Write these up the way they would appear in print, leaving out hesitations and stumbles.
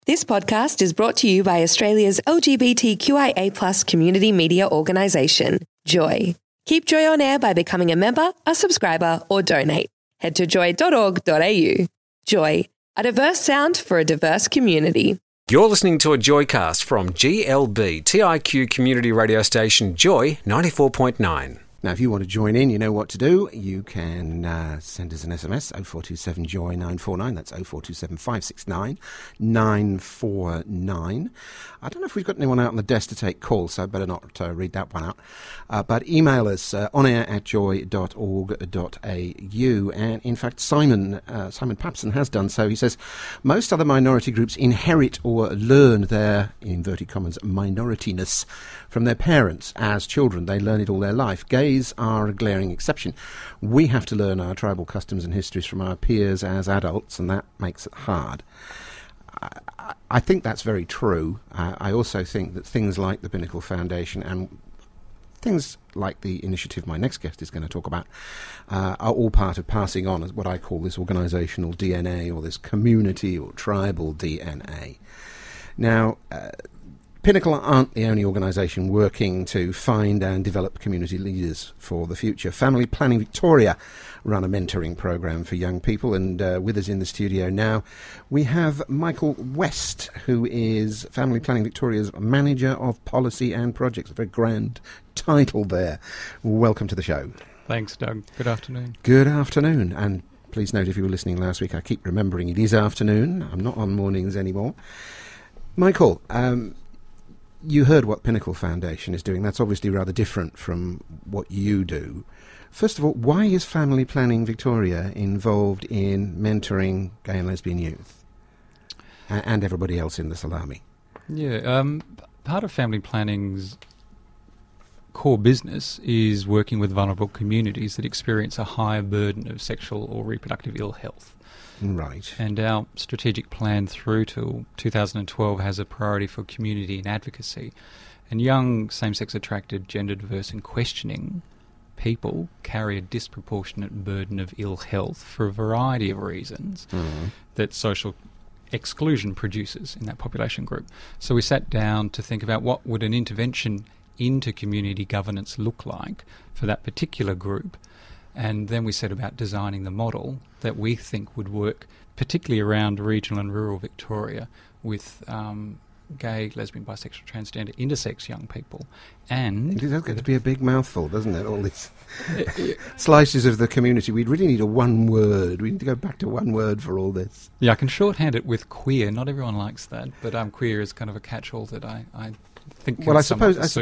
This podcast is brought to you by Australia's LGBTQIA+ community media organisation, Joy. Keep Joy on air by becoming a member, a subscriber, or donate. Head to joy.org.au. Joy, a diverse sound for a diverse community. You're listening to a Joycast from GLB, TIQ community radio station Joy 94.9. Now, if you want to join in, you know what to do. You can send us an SMS, 0427 Joy 949. That's 0427 569 949. I don't know if we've got anyone out on the desk to take calls, so I better not read that one out. But email us onair@joy.org.au. And in fact, Simon Papson has done so. He says, most other minority groups inherit or learn their, in inverted commas, minorityness from their parents as children. They learn it all their life. Gays are a glaring exception. We have to learn our tribal customs and histories from our peers as adults, and that makes it hard. I think that's very true. I also think that things like the Pinnacle Foundation and things like the initiative my next guest is going to talk about are all part of passing on what I call this organisational DNA, or this community or tribal DNA. Now, Pinnacle aren't the only organisation working to find and develop community leaders for the future. Family Planning Victoria run a mentoring program for young people, and with us in the studio now we have Michael West, who is Family Planning Victoria's Manager of Policy and Projects. A very grand title there. Welcome to the show. Thanks, Doug. Good afternoon. Good afternoon. And please note, if you were listening last week, I keep remembering it is afternoon. I'm not on mornings anymore. Michael, you heard what Pinnacle Foundation is doing. That's obviously rather different from what you do. First of all, why is Family Planning Victoria involved in mentoring gay and lesbian youth and everybody else in the salami? Yeah, part of Family Planning's core business is working with vulnerable communities that experience a higher burden of sexual or reproductive ill health. Right. And our strategic plan through to 2012 has a priority for community and advocacy. And young same-sex attracted, gender diverse and questioning people carry a disproportionate burden of ill health for a variety of reasons that social exclusion produces in that population group. So we sat down to think about what would an intervention into community governance look like for that particular group. And then we set about designing the model that we think would work, particularly around regional and rural Victoria, with gay, lesbian, bisexual, transgender, intersex young people. And it does get to be a big mouthful, doesn't it? All these slices of the community. We really need a one word. We need to go back to one word for all this. Yeah, I can shorthand it with queer. Not everyone likes that, but queer is kind of a catch-all that I think. Well, I suppose it's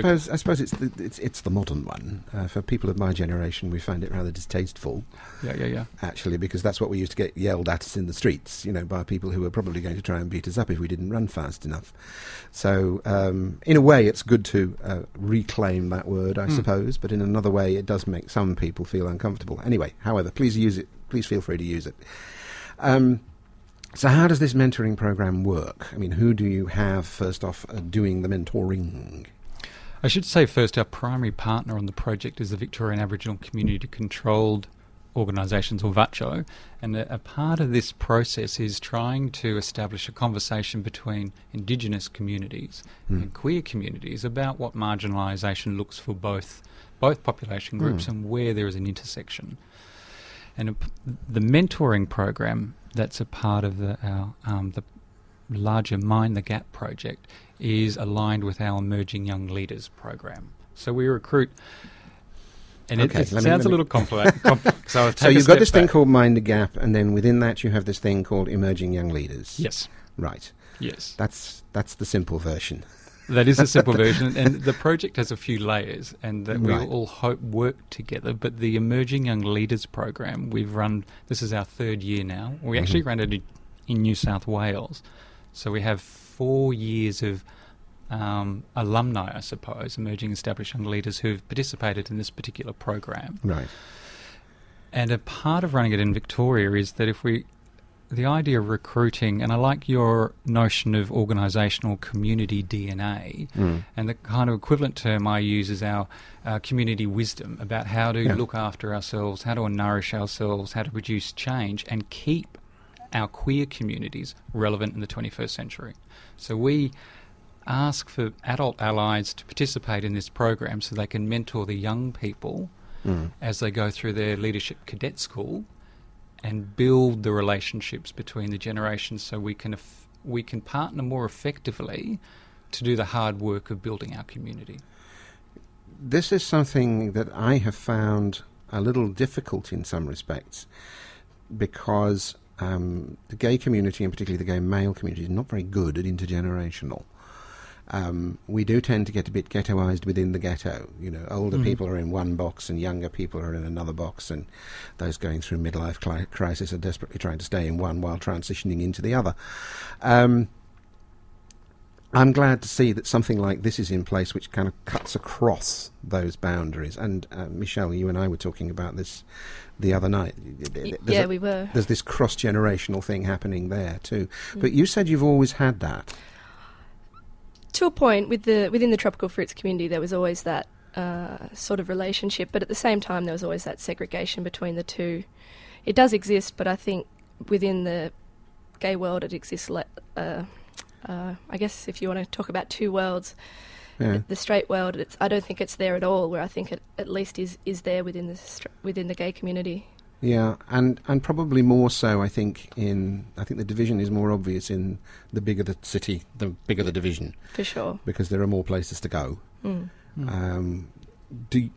the modern one. For people of my generation, we find it rather distasteful. Yeah. Actually, because that's what we used to get yelled at us in the streets, by people who were probably going to try and beat us up if we didn't run fast enough. So, in a way, it's good to reclaim that word, I suppose. But in another way, it does make some people feel uncomfortable. Anyway, however, please use it. Please feel free to use it. So how does this mentoring program work? I mean, who do you have, first off, doing the mentoring? I should say first, our primary partner on the project is the Victorian Aboriginal Community Controlled Organisations, or VACCO, and a part of this process is trying to establish a conversation between Indigenous communities and queer communities about what marginalisation looks for both population groups and where there is an intersection. And the mentoring program that's a part of the larger Mind the Gap project is aligned with our Emerging Young Leaders program. So we recruit, and it sounds a little complex. So you've got this thing called Mind the Gap, and then within that you have this thing called Emerging Young Leaders. Yes. Right. Yes. That's the simple version. That is a simple version, and the project has a few layers, and that we all hope work together. But the Emerging Young Leaders program we've run, this is our third year now. We actually ran it in New South Wales, so we have 4 years of alumni, I suppose, emerging established young leaders who've participated in this particular program. Right. And a part of running it in Victoria is that the idea of recruiting, and I like your notion of organisational community DNA, and the kind of equivalent term I use is our community wisdom about how to look after ourselves, how to nourish ourselves, how to produce change and keep our queer communities relevant in the 21st century. So we ask for adult allies to participate in this program so they can mentor the young people as they go through their leadership cadet school and build the relationships between the generations so we can partner more effectively to do the hard work of building our community. This is something that I have found a little difficult in some respects because the gay community, and particularly the gay male community, is not very good at intergenerational. We do tend to get a bit ghettoised within the ghetto. You know, older people are in one box and younger people are in another box, and those going through midlife crisis are desperately trying to stay in one while transitioning into the other. I'm glad to see that something like this is in place which kind of cuts across those boundaries. And Michelle, you and I were talking about this the other night. We were. There's this cross-generational thing happening there too. But you said you've always had that. To a point, within the tropical fruits community, there was always that sort of relationship, but at the same time, there was always that segregation between the two. It does exist, but I think within the gay world, it exists. I guess if you want to talk about two worlds, the straight world, I don't think it's there at all. Where I think it at least is there within the gay community. Yeah, and probably more so, I think the division is more obvious in the bigger the city, the bigger the division. For sure. Because there are more places to go. Do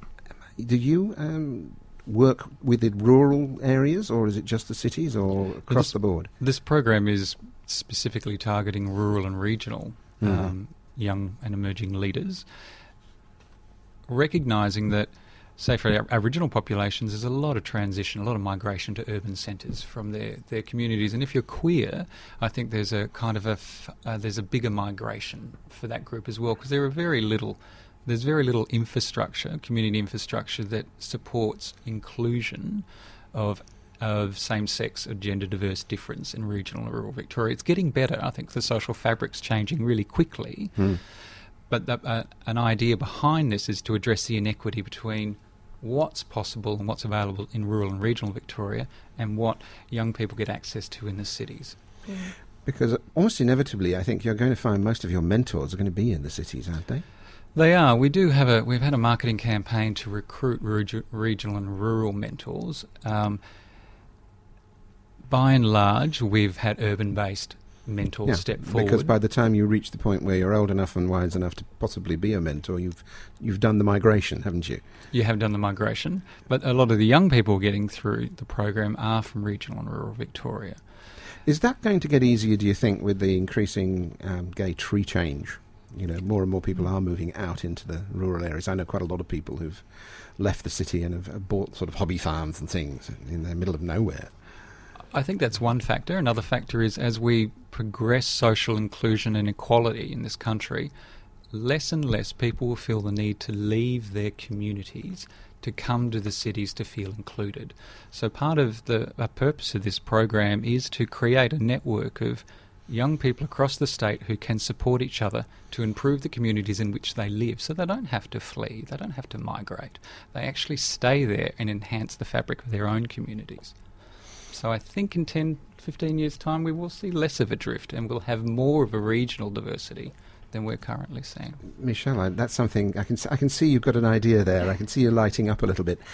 you work within rural areas, or is it just the cities, or across the board? This program is specifically targeting rural and regional young and emerging leaders, recognising that, say, for our Aboriginal populations, there's a lot of transition, a lot of migration to urban centres from their communities. And if you're queer, I think there's a kind of there's a bigger migration for that group as well, because there's very little infrastructure, community infrastructure, that supports inclusion of same-sex or gender-diverse difference in regional and rural Victoria. It's getting better. I think the social fabric's changing really quickly. But an idea behind this is to address the inequity between what's possible and what's available in rural and regional Victoria and what young people get access to in the cities. Because almost inevitably, I think you're going to find most of your mentors are going to be in the cities, aren't they? They are. We've had a marketing campaign to recruit regional and rural mentors. By and large, we've had urban-based mentors step forward. Because by the time you reach the point where you're old enough and wise enough to possibly be a mentor, you've done the migration, haven't you? You have done the migration, but a lot of the young people getting through the program are from regional and rural Victoria. Is that going to get easier, do you think, with the increasing gay tree change? You know, more and more people are moving out into the rural areas. I know quite a lot of people who've left the city and have bought sort of hobby farms and things in the middle of nowhere. I think that's one factor. Another factor is, as we progress social inclusion and equality in this country, less and less people will feel the need to leave their communities to come to the cities to feel included. So part of the purpose of this program is to create a network of young people across the state who can support each other to improve the communities in which they live, so they don't have to flee, they don't have to migrate. They actually stay there and enhance the fabric of their own communities. So I think in 10, 15 years' time we will see less of a drift and we'll have more of a regional diversity than we're currently seeing. Michelle, that's something I can see you've got an idea there. I can see you lighting up a little bit.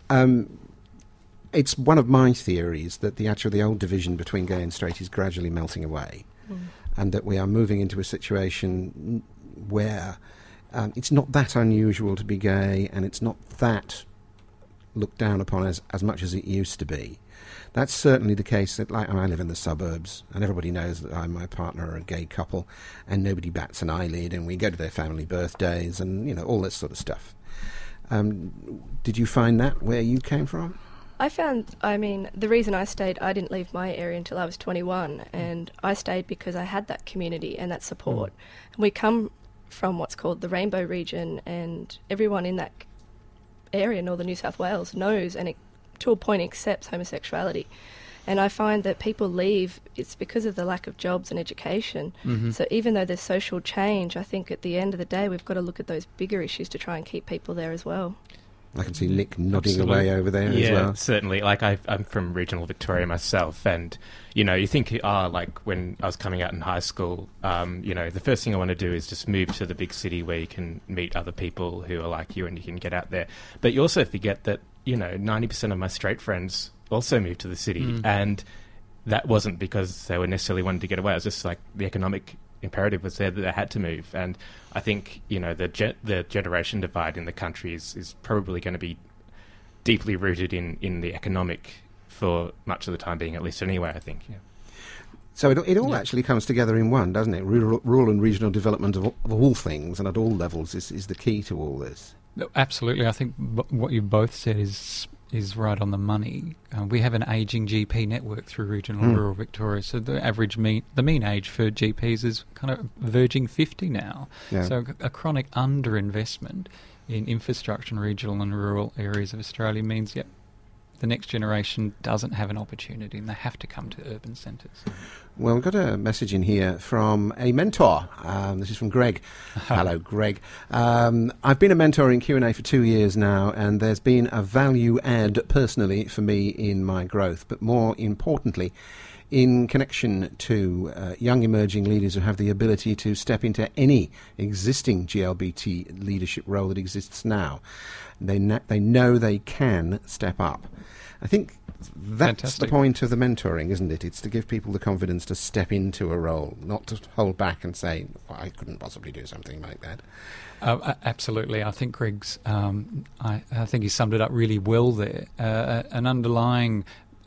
It's one of my theories that the old division between gay and straight is gradually melting away, and that we are moving into a situation where it's not that unusual to be gay, and it's not that looked down upon as much as it used to be. That's certainly the case. I live in the suburbs, and everybody knows that I and my partner are a gay couple, and nobody bats an eyelid, and we go to their family birthdays, and all this sort of stuff. Did you find that where you came from? The reason I stayed, I didn't leave my area until I was 21, and I stayed because I had that community and that support. We come from what's called the Rainbow region, and everyone in that area, northern New South Wales, knows and to a point accepts homosexuality. And I find that people leave, it's because of the lack of jobs and education. So even though there's social change, I think at the end of the day we've got to look at those bigger issues to try and keep people there as well. I can see Nick nodding away over there as well. Yeah, certainly. Like, I'm from regional Victoria myself, and, you know, you think, like, when I was coming out in high school, you know, the first thing I want to do is just move to the big city where you can meet other people who are like you and you can get out there. But you also forget that, you know, 90% of my straight friends also moved to the city, and that wasn't because they were necessarily wanting to get away. It was just like the economic imperative was there that they had to move. And I think, you know, the generation divide in the country is probably going to be deeply rooted in the economic for much of the time being, at least anyway, I think. Yeah. So it all actually comes together in one, doesn't it? Rural and regional development of all things and at all levels is the key to all this. Absolutely. I think what you both said is right on the money. We have an ageing GP network through regional and rural Victoria, so the mean age for GPs is kind of verging 50 now. Yeah. So a chronic underinvestment in infrastructure in regional and rural areas of Australia means, the next generation doesn't have an opportunity and they have to come to urban centres. Well, we've got a message in here from a mentor. This is from Greg. Hello, Greg. I've been a mentor in Q&A for 2 years now, and there's been a value add personally for me in my growth, but more importantly, in connection to young emerging leaders who have the ability to step into any existing GLBT leadership role that exists now. They know they can step up. I think that's Fantastic. The point of the mentoring, isn't it? It's to give people the confidence to step into a role, not to hold back and say, I couldn't possibly do something like that. Absolutely. I think Greg's, I think he summed it up really well there. An underlying,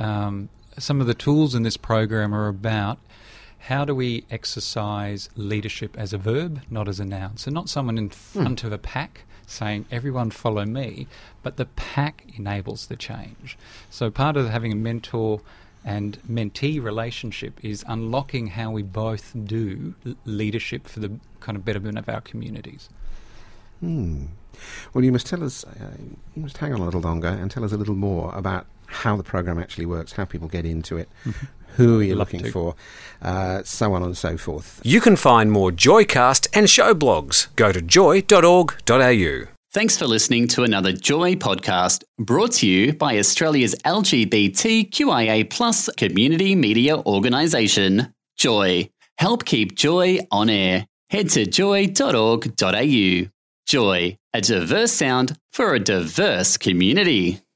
some of the tools in this program are about how do we exercise leadership as a verb, not as a noun. So not someone in front of a pack saying, everyone follow me, but the pack enables the change. So part of having a mentor and mentee relationship is unlocking how we both do leadership for the kind of betterment of our communities. Well, you must tell us, you must hang on a little longer and tell us a little more about how the program actually works, how people get into it, who are you looking for, so on and so forth. You can find more Joycast and show blogs. Go to joy.org.au. Thanks for listening to another Joy podcast brought to you by Australia's LGBTQIA+ community media organisation, Joy. Help keep Joy on air. Head to joy.org.au. Joy, a diverse sound for a diverse community.